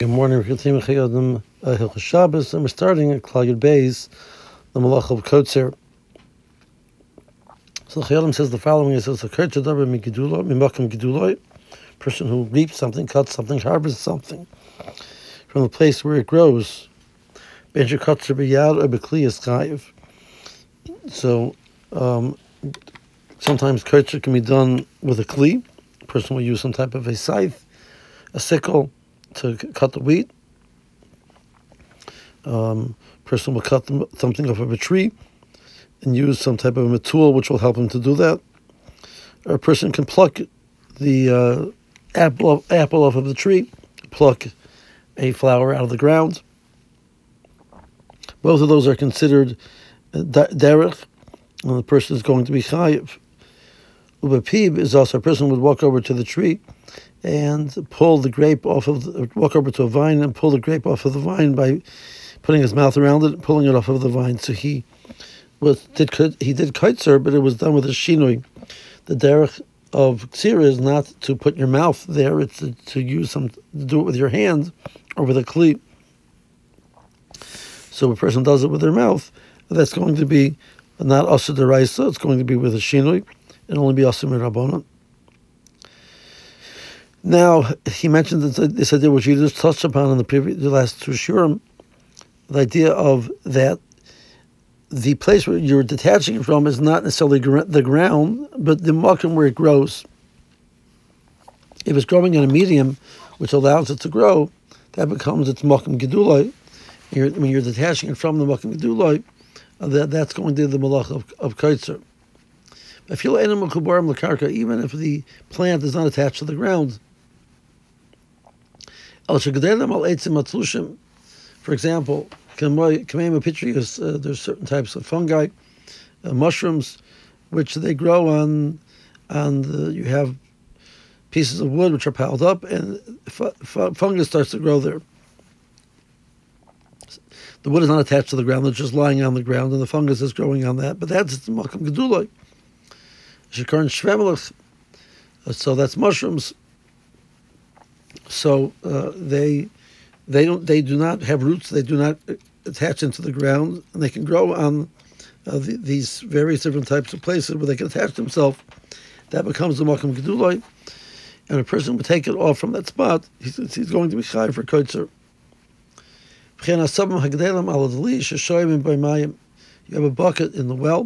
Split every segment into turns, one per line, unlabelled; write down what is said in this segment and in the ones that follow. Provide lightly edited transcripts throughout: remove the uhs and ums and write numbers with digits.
Good morning, we're continuing Hilchos Shabbos, and we're starting at Klal Yud Beis, the Malach of Kotzer. So Chayalim says the following: it says, "A Kotzer davar migidulo, mimakom giduloi, person who reaps something, cuts something, harvests something from the place where it grows. Bencher Kotzer b'yad or b'kli is chayiv." So sometimes Kotzer can be done with a kli. A person will use some type of a scythe, a sickle, to cut the wheat. Person will cut something off of a tree and use some type of a tool which will help him to do that. Or a person can pluck the apple off of the tree, pluck a flower out of the ground. Both of those are considered derech, and the person is going to be chayiv. Ubapib is also a person would walk over to the tree and pull the grape walk over to a vine and pull the grape off of the vine by putting his mouth around it and pulling it off of the vine. So he did kotzer, but it was done with a shinoi. The derech of ksira is not to put your mouth there; it's to do it with your hand or with a kli. So a person does it with their mouth. That's going to be not asur d'oraisa. It's going to be with a shinoi and only be asur m'rabbanan. Now, he mentioned this idea which you just touched upon in the last two shurim, the idea of that the place where you're detaching it from is not necessarily the ground, but the makom where it grows. If it's growing in a medium which allows it to grow, that becomes its makom gedulai. When you're detaching it from the makom gedulai, that's going to be the malach of kotzer. Even if the plant is not attached to the ground, for example, there's certain types of fungi, mushrooms, which they grow on you have pieces of wood which are piled up, and fungus starts to grow there. The wood is not attached to the ground; it's just lying on the ground, and the fungus is growing on that. But that's the makom gedulai. Shekar and shvemelach. So that's mushrooms. So they do not have roots. They do not attach into the ground, and they can grow on these various different types of places where they can attach themselves. That becomes the makom gedulai, and a person would take it off from that spot. He's going to be chayiv for kotzer. You have a bucket in the well,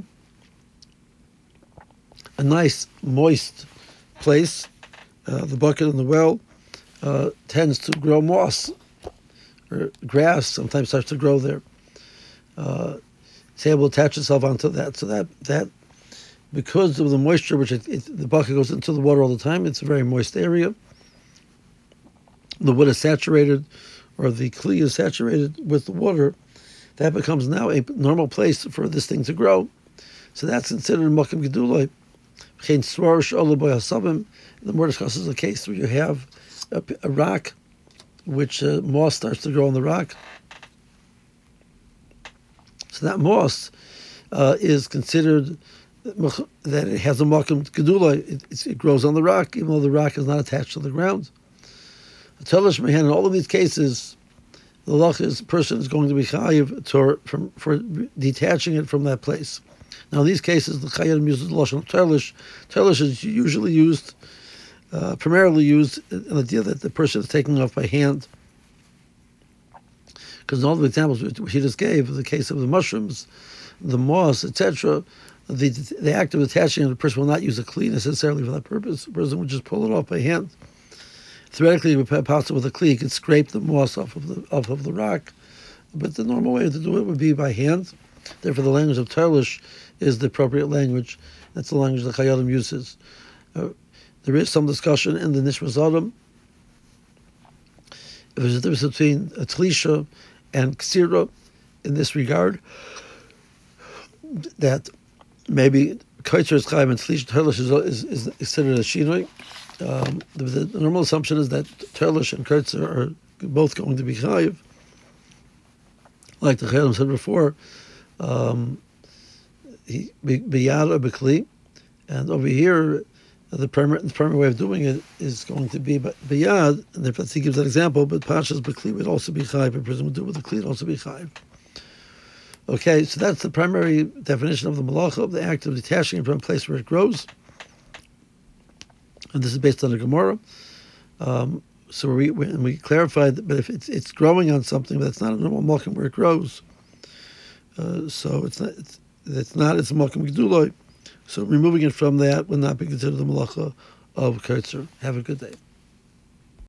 a nice moist place. The bucket in the well tends to grow moss or grass. Sometimes starts to grow there. It's able to attach itself onto that. So that because of the moisture, which the bucket goes into the water all the time, it's a very moist area. The wood is saturated, or the kli is saturated with the water. That becomes now a normal place for this thing to grow. So that's considered makom gedulai. The more discusses a case where you have a rock, which moss starts to grow on the rock. So that moss is considered that it has a makom gedulai. It grows on the rock, even though the rock is not attached to the ground. In all of these cases, the lach is person is going to be chayiv for detaching it from that place. Now, in these cases, the Chayyim uses the lashon terlish. Terlish is usually used, primarily used in the idea that the person is taking off by hand. Because in all the examples which he just gave, the case of the mushrooms, the moss, etc., the act of attaching it, the person will not use a kli necessarily for that purpose. The person would just pull it off by hand. Theoretically, it would be possible with a kli, you could scrape the moss off of the rock, but the normal way to do it would be by hand. Therefore, the language of terlish is the appropriate language. That's the language that Chayalim uses. There is some discussion in the Nishmas Adam if there's a difference between a tlisha and ksira in this regard, that maybe kotzer is chayiv and terlish is considered a shinoi. The normal assumption is that terlish and kotzer are both going to be chayiv. Like the Chayalim said before, biyad or b'kli, and over here The primary way of doing it is going to be biyad, and if he gives that example, but pashas b'kli would also be chayv. A person would do it with the kli, would also be chayv. Okay, so that's the primary definition of the malacha, of the act of detaching it from a place where it grows. And this is based on the Gemara. So we clarified that, but if it's growing on something that's not a normal malkim where it grows, so it's a malkim geduloi. So removing it from that would not be considered the malacha of Kurtzer. Have a good day.